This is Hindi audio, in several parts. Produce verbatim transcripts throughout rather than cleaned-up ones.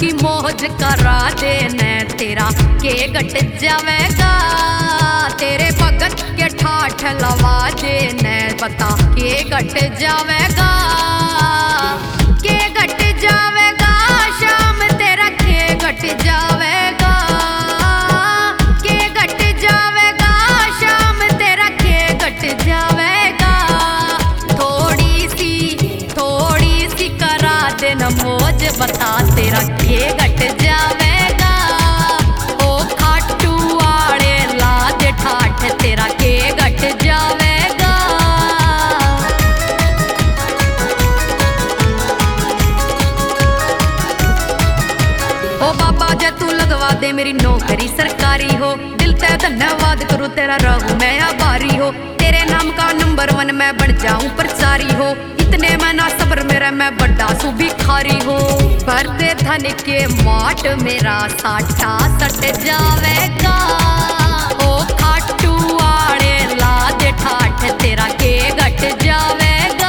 की मौज करा देने तेरा के घट जावेगा। तेरे भगत के ठाठ लवा देने बता के घट जावेगा। के घट जावेगा शाम तेरा के घट जावेगा। के घट जावेगा शाम तेरा के घट जावेगा। थोड़ी सी थोड़ी सी करा देना मौज बता तेरा के घट जावेगा। ओ खाटू वाले ला दे ठाठ तेरा के घट जावेगा। ओ बाबा जे तू लगवा दे मेरी नौकरी सरकारी हो। दिल से धन्यवाद करूँ तेरा रहूं मैं आभारी हो। तेरे नाम का नंबर वन मैं बन जाऊं प्रचारी हो। इतने में ना सब्र मेरा मैं बड़ा सू भिखारी हो। भर दे धन के माट मेरा साठा सट जावेगा। ओ खाटू वाले ला दे ठाठ तेरा के घट जावेगा।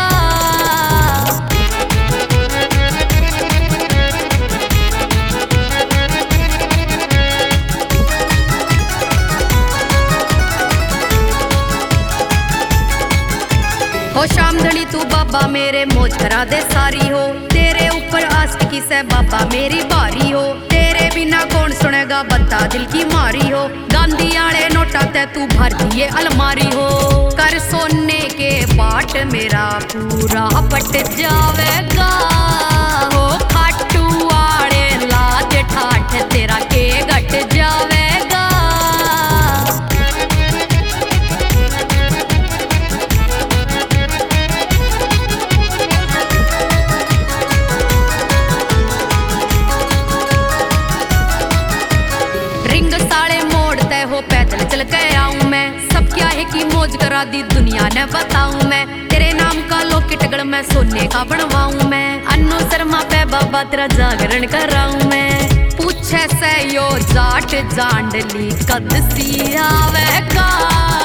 हो शाम धनी तू बाबा मेरे मौज करा दे सारी हो। तेरे ऊपर आस्तिकी से बाबा मेरी बारी हो। तेरे बिना कौन सुनेगा बता दिल की मारी हो। गांधी आले नोटा ते तू भर दिए अलमारी हो। कर सोने के बाट मेरा पूरा पट जावेगा। हो खाटू वाले ला दे ठाठ तेरा के घट जावेगा। रिंग साले मोड़ते हो पैदल चल के आऊं मैं। सब क्या है कि मौज करा दी दुनिया ने बताऊं मैं। तेरे नाम का लोकेट गढ़ मैं सोने का बनवाऊं मैं। अन्नू शर्मा पे बाबा तेरा जागरण कराऊं मैं। पूछे से यो जाट जांडली कद सी आवेगा।